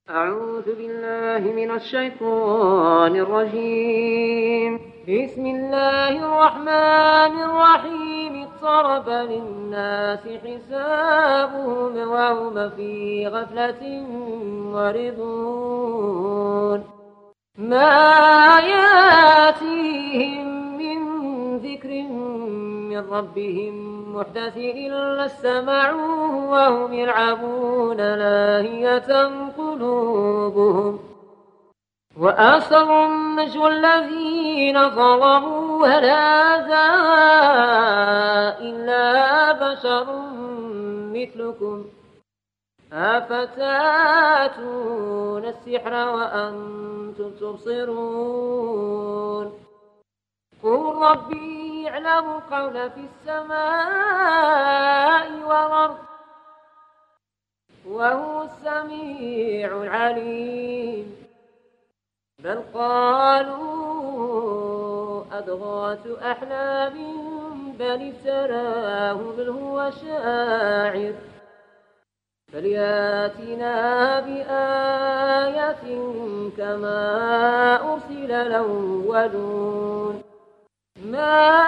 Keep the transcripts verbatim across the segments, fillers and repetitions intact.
أعوذ بالله من الشيطان الرجيم. بسم الله الرحمن الرحيم. اقترب للناس حسابهم وهم في غفلة معرضون. ما ياتيهم من ذكر من ربهم محدث إلا استمعوه وهم يلعبون لاهية قلوبهم وأسروا النجوى الذين ظلموا هل هذا إلا بشر مثلكم أفتاتون السحر وأنتم تبصرون. قل ربي يعلم القول في السماء والأرض وهو السميع العليم. بل قالوا أضغاث أحلام بل افتراه بل هو شاعر فلياتنا بآية كما أرسل الأولون. ما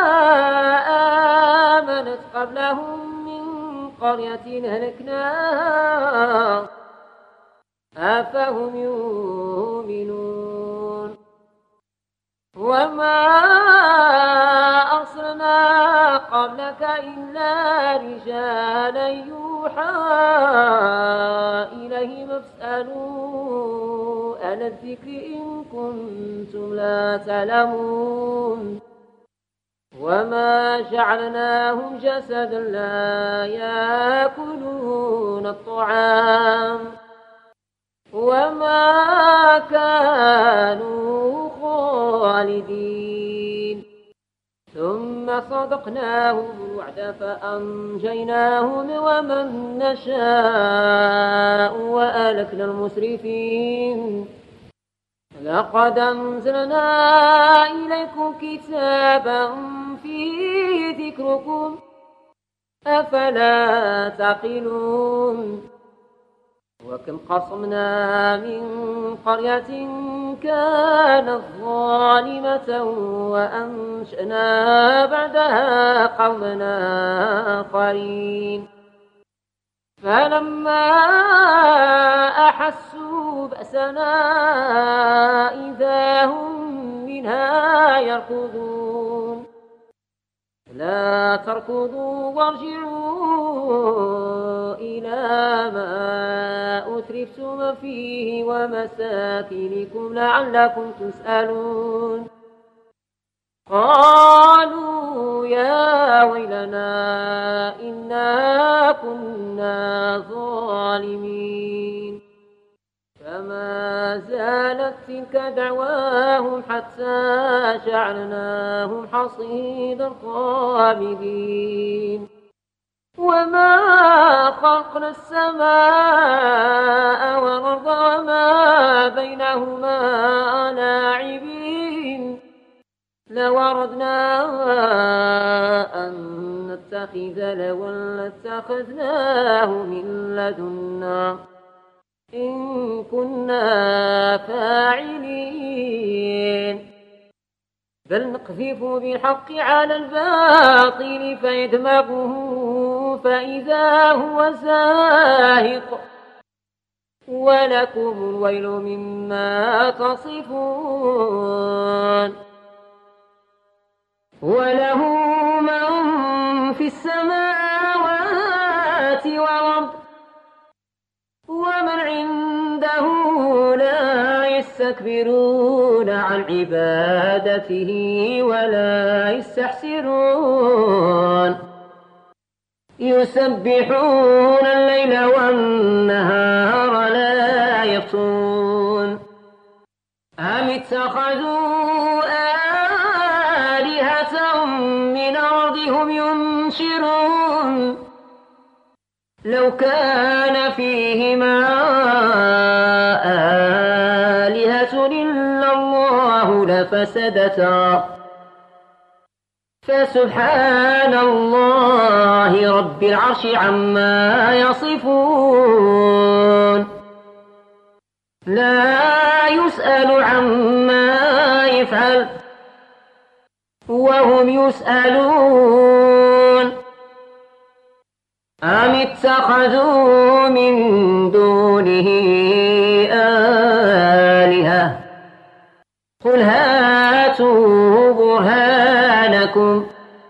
آمنت قبلهم من قرية أهلكناها أفهم يؤمنون. وما أرسلنا قبلك إلا رجالا يوحى إليهم فاسألوا أهل الذكر إن كنتم لا تعلمون. وما جعلناهم جسدا لا يأكلون الطعام وما كانوا خالدين. ثم صدقناهم الوعد فأنجيناهم ومن نشاء وأهلكنا المسرفين. لقد أنزلنا إليكم كتابا فيه ذكركم أفلا تعقلون. وكم قصمنا من قرية كانت ظالمة وأنشأنا بعدها قومنا آخرين فلما أحسوا بأسنا إذا هم منها يركضون. لا تركضوا وارجعوا إلى ما أترفتم فيه ومساكنكم لعلكم تسألون. قالوا يا ويلنا إنا كنا ظالمين. فما زالت تلك دعواهم حتى جعلناهم حصيدا خامدين. وما خلقنا السماء والأرض وما بينهما لاعبين. لو أردنا أن نتخذ لهوا لاتخذناه من لدنا إن كنا فاعلين. بل نقذف بالحق على الباطل فيدمغه فإذا هو زاهق ولكم الويل مما تصفون. وله من في السماوات والأرض ومن عنده لا يستكبرون عن عبادته ولا يستحسرون. يسبحون الليل والنهار لا يفترون. أم اتخذوا آلهة من أرضهم ينشرون. لو كان فيهما آلهة إلا الله لفسدتا فسبحان الله رب العرش عما يصفون. لا يسأل عما يفعل وهم يسألون أم اتخذوا من دونه آلهة قل هاتوا برهانكم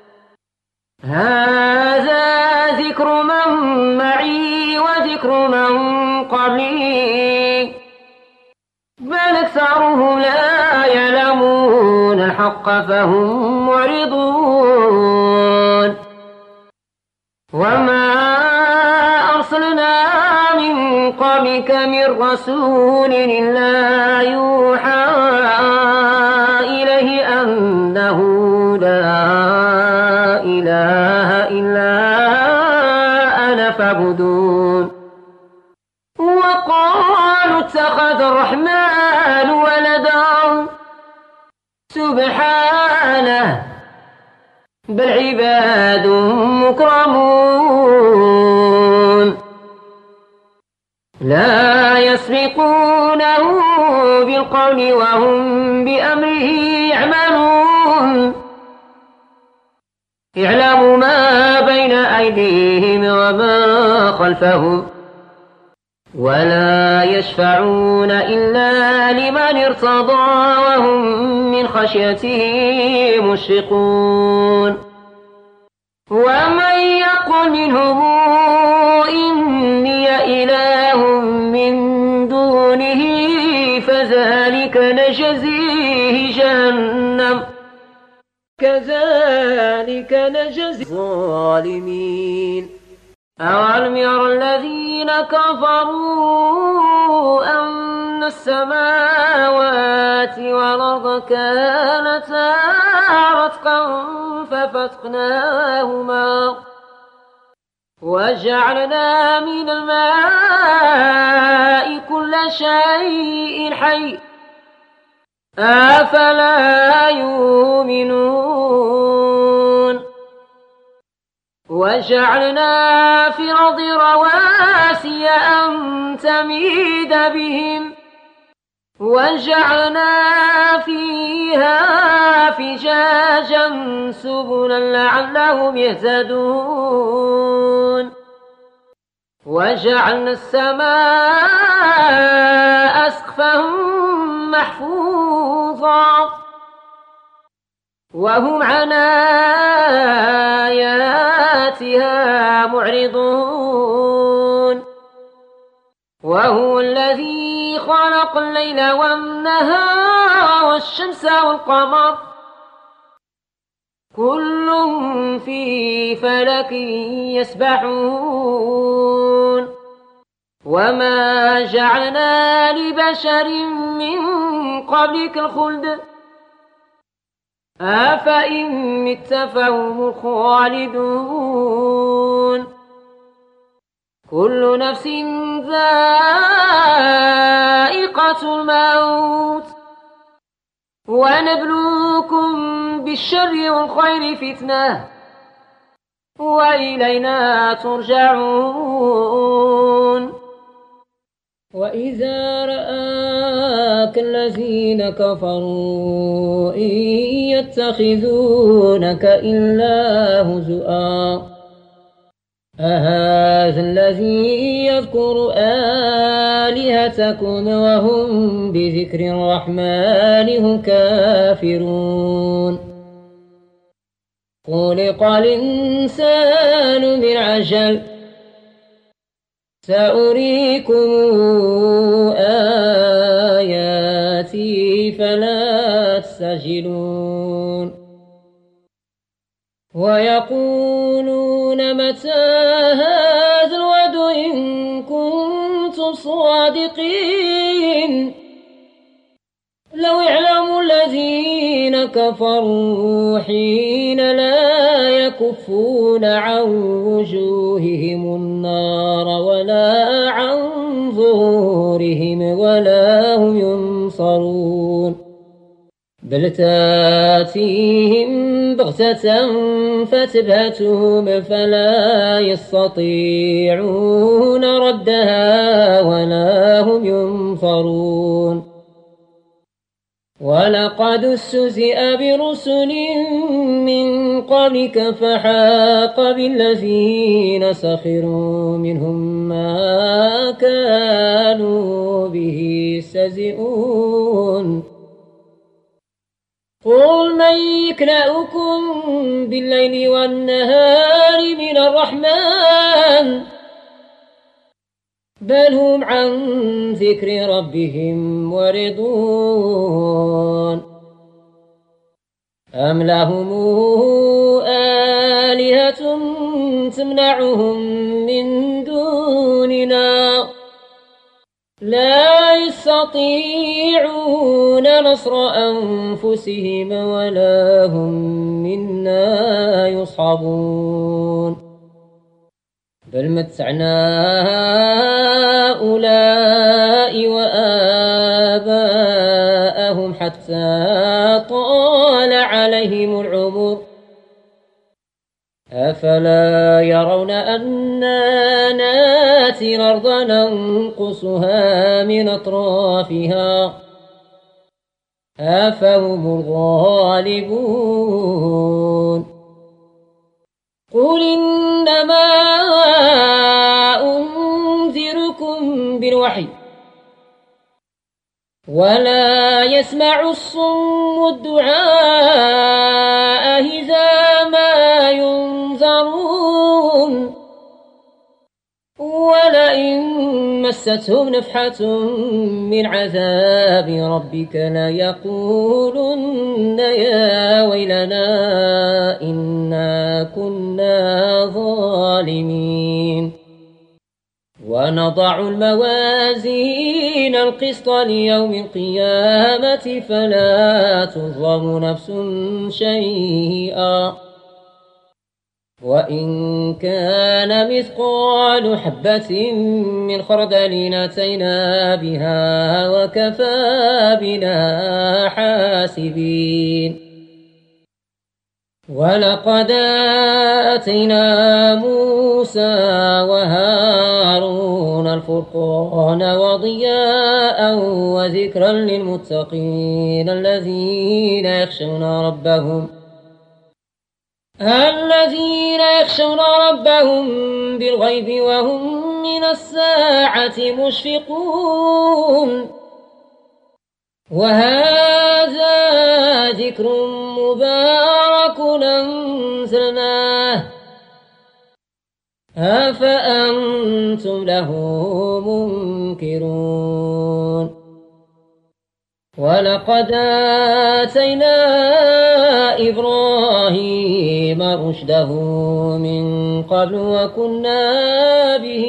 هذا ذكر من معي وذكر من قبلي بل أكثرهم لا يعلمون الحق فهم معرضون وما أرسلنا من قبلك من رسول إلا يوحى إليه أنه لا إله إلا أنا فاعبدون وقالوا اتخذ الرحمن ولدا سبحانه بل عباد مكرمون لا يسبقونه بالقول وهم بأمره يعملون اعلموا ما بين أيديهم وما خلفهم ولا يشفعون إلا لمن ارتضى وهم من خشيته مشفقون ومن يقل منهم إني إله من دونه فذلك نجزيه جهنم كذلك نجزي الظالمين أولم ير الذين كفروا أن السماوات والأرض كانتا رتقا ففتقناهما وجعلنا من الماء كل شيء حي أفلا يؤمنون وجعلنا في الأرض رواسي أن تميد بهم وجعلنا فيها فجاجا سبلا لعلهم يهتدون وجعلنا السماء سقفا محفوظا وهم عن آياتها معرضون وهو الذي خلق الليل والنهار والشمس والقمر كل في فلك يسبحون وما جعلنا لبشر من قبلك الخلد أفإن مت فهم الخالدون كل نفس ذائقة الموت ونبلوكم بالشر والخير فتنة وإلينا ترجعون وإذا رآك الذين كفروا إن يتخذونك إلا هزؤا أهذا الذي يذكر آلهتكم وهم بذكر الرحمن هم كافرون خلق الإنسان من عجل سأريكم آياتي فلا تستعجلون ويقولون متى هذا الوعد إن كنتم صادقين لو يعلم الذين كفروا حين لا يكفون عن وجوههم النار ولا عن ظهورهم ولا هم ينصرون بل تاتيهم بغتة فتبهتهم فلا يستطيعون ردها ولا هم ينصرون ولقد استهزئ برسل من قبلك فحاق بالذين سخروا منهم ما كانوا به يستهزئون قل من يكلأكم بالليل والنهار من الرحمن بل هم عن ذكر ربهم معرضون أم لهم آلهة تمنعهم من دوننا لا يستطيعون نصر أنفسهم ولا هم منا يصحبون بل متعنا هؤلاء وآباءهم حتى طال عليهم العمر أفلا يرون أنا ناتي الأرض ننقصها من أطرافها أفهم الغالبون قل إنما أنذركم بالوحي ولا يسمع الصم الدعاء إذا ما ينذرون ولئن مستهم نفحة من عذاب ربك ليقولن يا ويلنا إنا كنا ظالمين ونضع الموازين القسط ليوم القيامة فلا تظلم نفس شيئا وإن كان مثقال حبة من خردل أتينا بها وكفى بنا حاسبين ولقد آتينا موسى وهارون الفرقان وضياء وذكرا للمتقين الذين يخشون ربهم الذين يخشون ربهم بالغيب وهم من الساعة مشفقون وهذا ذكر مبارك أنزلناه أفأنتم له منكرون ولقد آتينا إبراهيم رشده من قبل وكنا به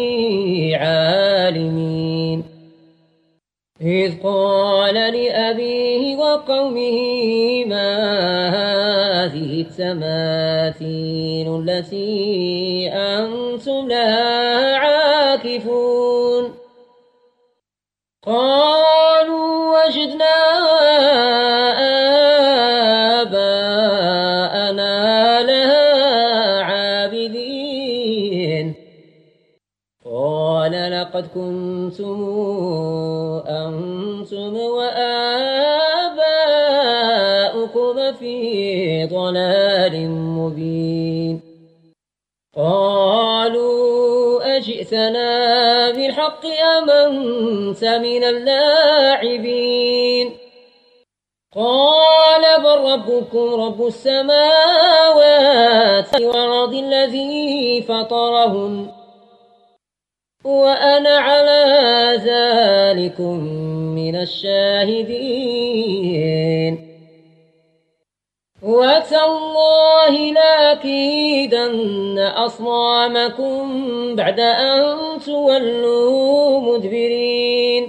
عالمين إذ قال لأبيه وقومه ما هذه التماثيل التي أنتم لها عاكفون قالوا وجدنا آباءنا لها عابدين قال لقد كنتم أنتم وآباؤكم في ضلال مبين قالوا أجئتنا بالحق أم أنت من اللاعبين قال بل ربكم رب السماوات والأرض الذي فطرهن وأنا على ذلكم من الشاهدين وتالله لأكيدن أصنامكم بعد أن تولوا مدبرين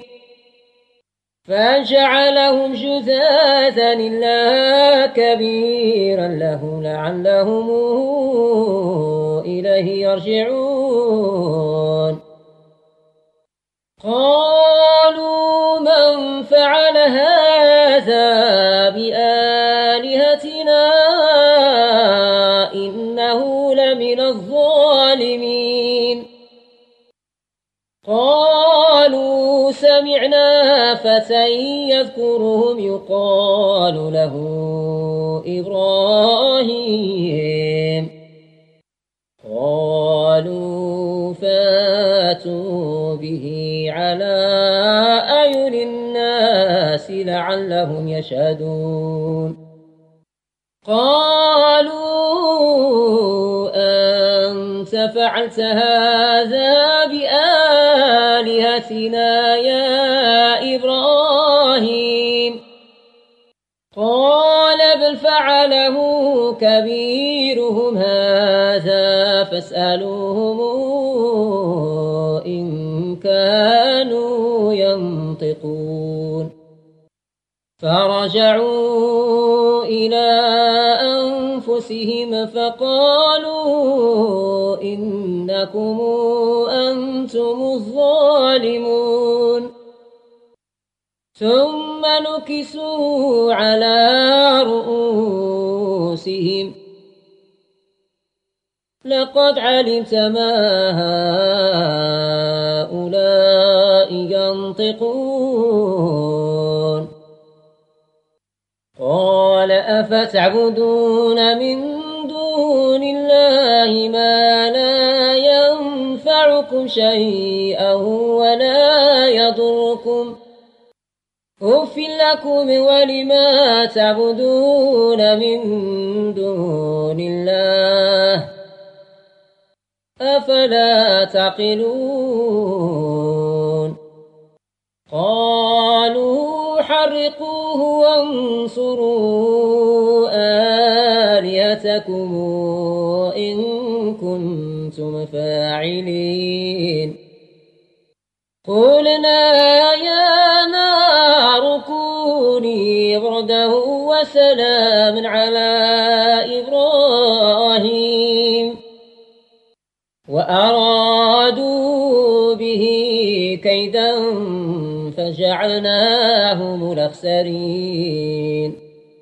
فجعلهم جذاذا إلا كبيرا له لعلهم إليه يرجعون قالوا من فعل هذا بآخر فتى يذكرهم يقال له إبراهيم قالوا فاتوا به على أعين الناس لعلهم يشهدون قالوا أنت فعلت هذا بآلهتنا يا إبراهيم قال بل فعله كبيرهم هذا فاسألوهم إن كانوا ينطقون فرجعوا إلى أنفسهم فقالوا إنكم أنتم الظالمون ثم نكسوا على رؤوسهم لقد علمت ما هؤلاء ينطقون قال أفتعبدون من دون الله ما لا ينفعكم شيئا ولا يضركم أف لكم ولما تعبدون من دون الله أفلا تعقلون قالوا حرقوه وانصروا آلهتكم إن كنتم فاعلين قلنا يا نار كوني بردا وسلاما على إبراهيم وأرادوا به كيدا فجعلناهم الأخسرين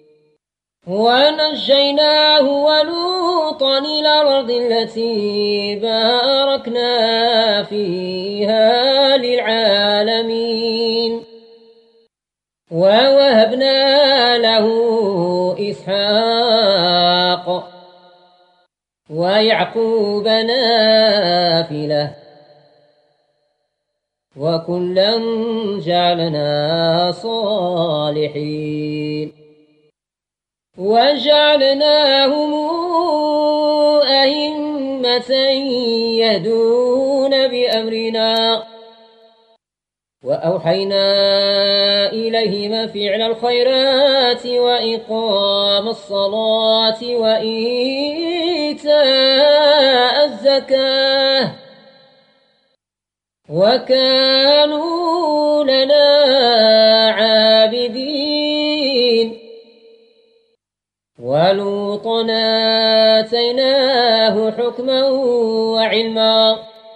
ونجيناه ولوطا إلى الأرض التي باركنا فيها للعالمين ووهبنا له إسحاق ويعقوب نافلة وكلا جعلنا صالحين وجعلناهم أئمة يهدون بأمرنا وأوحينا إليهم فعل الخيرات وإقام الصلاة وإيتاء الزكاة وكانوا لنا عابدين ولوطا آتيناه حكما وعلما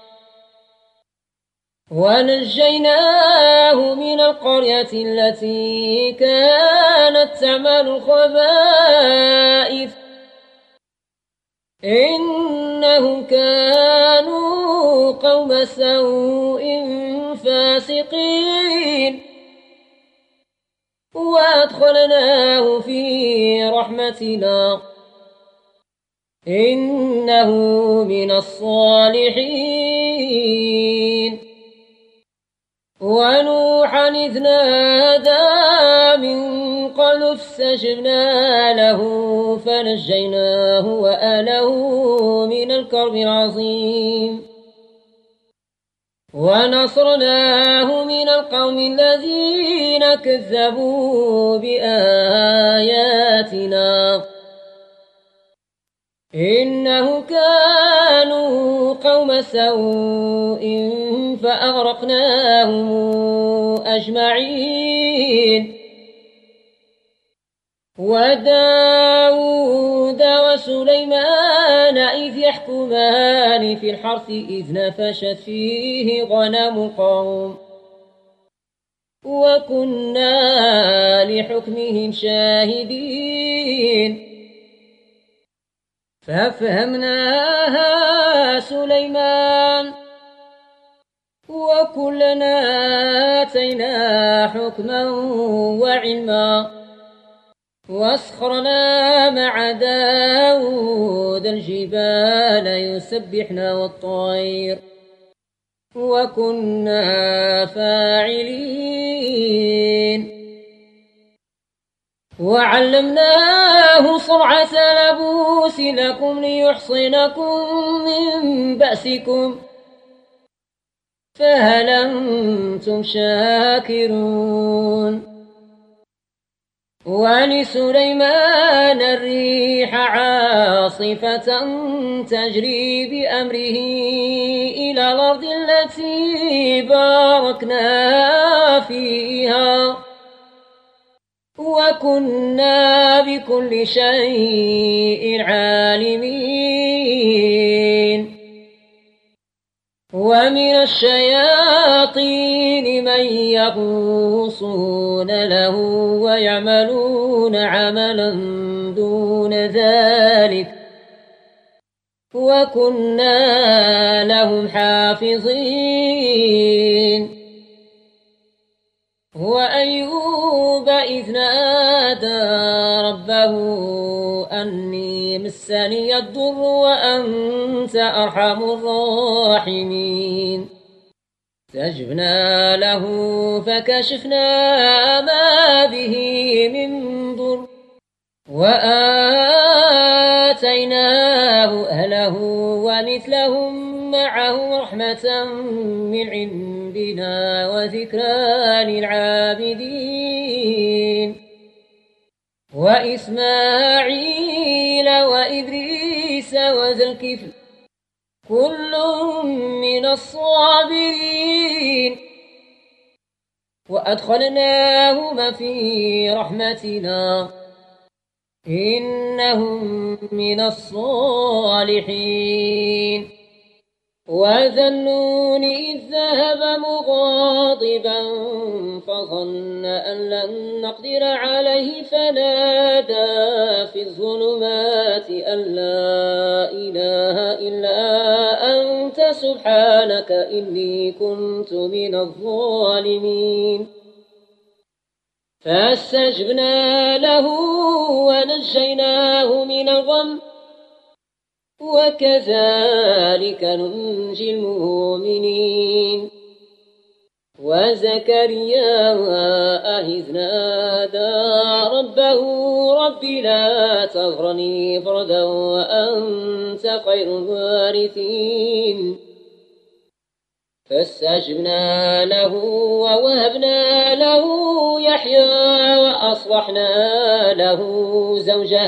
ونجيناه من القرية التي كانت تعمل الخبائث إنهم كانوا قوم سوء فاسقين وأدخلناه في رحمتنا إنه من الصالحين ونوحا إذ نادى من قبل فاستجبنا له فنجيناه وأهله من الكرب العظيم ونصرناه من القوم الذين كذبوا بآياتنا إنه كانوا قوم سوء فأغرقناهم أجمعين وداود وسليمان إذ يحكمان في الحرث إذ نفشت فيه غنم القوم وكنا لحكمهم شاهدين ففهمناها سليمان وكلا كلنا آتينا حكما وعلما واسخرنا مع داود الجبال يسبحن والطير وكنا فاعلين وعلمناه صنعة لبوس لكم ليحصنكم من بأسكم فهل أنتم شاكرون ولسليمان الريح عاصفة تجري بأمره إلى الأرض التي باركنا فيها وكنا بكل شيء عالمين ومن الشياطين من يغوصون له ويعملون عملا دون ذلك وكنا لهم حافظين وأيوب إذ نادى ربه أني مسني الضر وأنت أرحم الراحمين فاستجبنا له فكشفنا ما به من ضر وآتيناه أهله ومثلهم معه رحمة من عندنا وذكرى للعابدين وإسماعيل وإدريس وذا الكفل كل من الصابرين وأدخلناهما في رحمتنا إنهم من الصالحين وذا النون إذ ذهب مغاضبا فظن أن لن نقدر عليه فنادى في الظلمات أن لا إله إلا أنت سبحانك إني كنت من الظالمين فاستجبنا له ونجيناه من الغم وكذلك ننجي المؤمنين وزكريا إذ نادى ربه رب لا تذرني فردا وأنت خير الوارثين فاستجبنا له ووهبنا له يحيى وأصلحنا له زوجه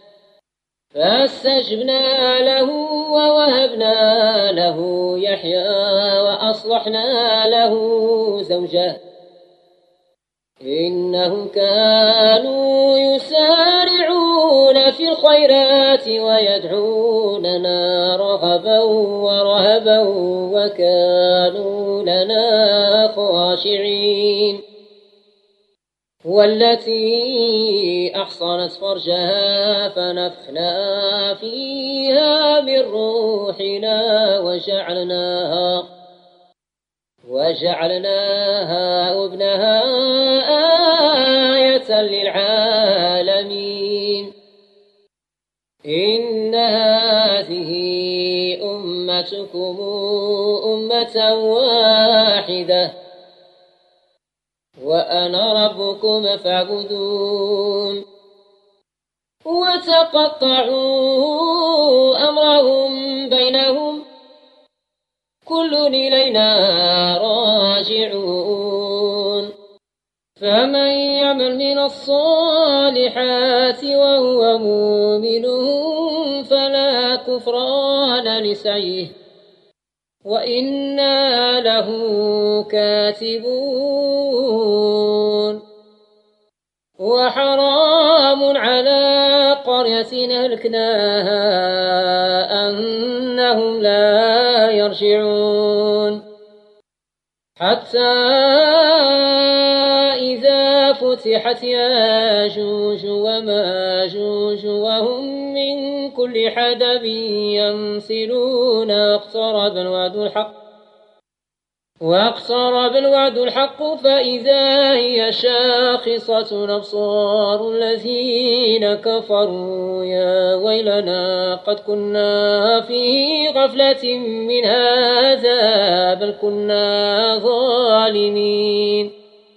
فاستجبنا له ووهبنا له يحيى وأصلحنا له زوجه إنهم كانوا يسارعون في الخيرات ويدعوننا رغبا ورهبا وكانوا لنا خاشعين والتي أحصنت فرجها فنفخنا فيها من روحنا وجعلناها وجعلناها وابنها آية للعالمين إن هذه أمتكم أمة واحدة وأنا ربكم فاعبدون وتقطعوا أمرهم بينهم كل إلينا راجعون فمن يعمل من الصالحات وهو مؤمن فلا كفران لسعيه وإنا له كاتبون وحرام على قرية أهلكناها أنهم لا يرجعون حتى إذا فتحت ياجوج وماجوج وهم من كل حدب ينسلون اقترب الوعد الحق واقترب الوعد الحق فإذا هي شاخصة أبصار الذين كفروا يا ويلنا قد كنا في غفلة من هذا بل كنا ظالمين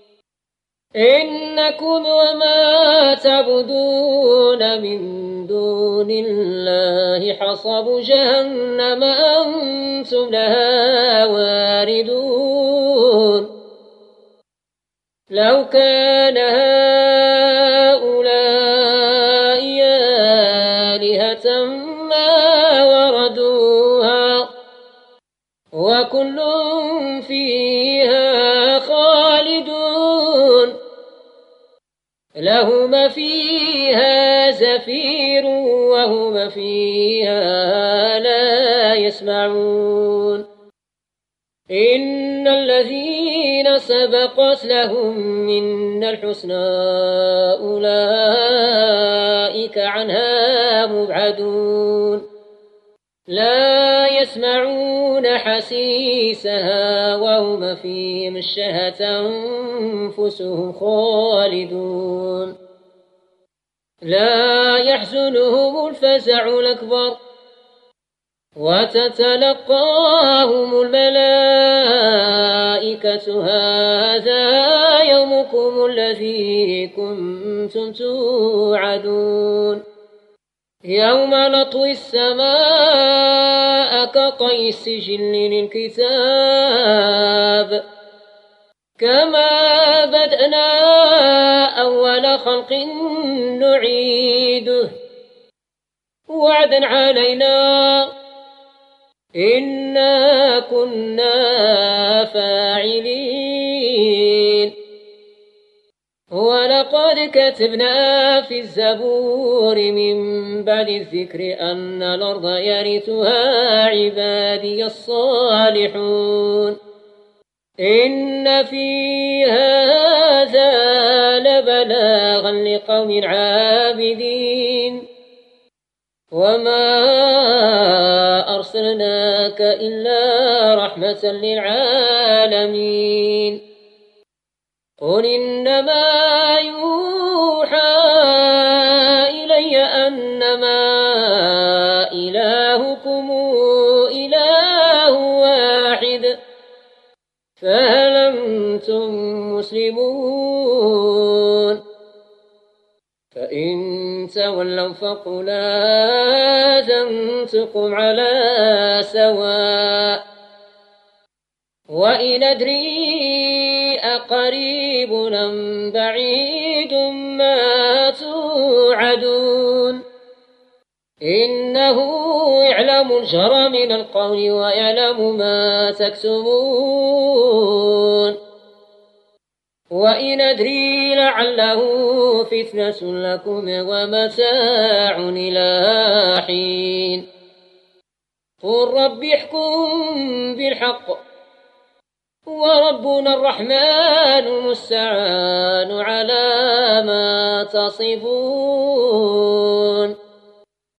إنكم وما تعبدون من دون الله حصب جهنم أنتم لها واردون لو كان هؤلاء آلهة ما وردوها وكل فيها خالدون لهم فيها زفير وهم فيها لا يسمعون إن الذين سبقت لهم منا الحسنى أولئك عنها مبعدون لا يسمعون حسيسها وهم فيه مشتهت أنفسهم خالدون لا يحزنهم الفزع الأكبر وتتلقاهم الملائكة هذا يومكم الذي كنتم توعدون يوم نطوي السماء كطي السجل للكتاب كما بدأنا أول خلق نعيده وعدا علينا إنا كنا فاعلين ولقد كتبنا في الزبور من بعد الذكر أن الأرض يرثها عبادي الصالحون إن في هذا لبلاغا لقوم عابدين وما أرسلناك إلا رحمة للعالمين قل إنما يوحى إلي أنما إلهكم إله واحد فهل أنتم مسلمون فإن تولوا فقل آذنتكم على سواء وإن أدري أقريب أم بعيد ما توعدون إنه يعلم الجهر من القول ويعلم ما تكتمون وإن أدري لعله فتنة لكم ومتاع إلى حين قل رب احكم بالحق وربنا الرحمن المستعان على ما تصفون.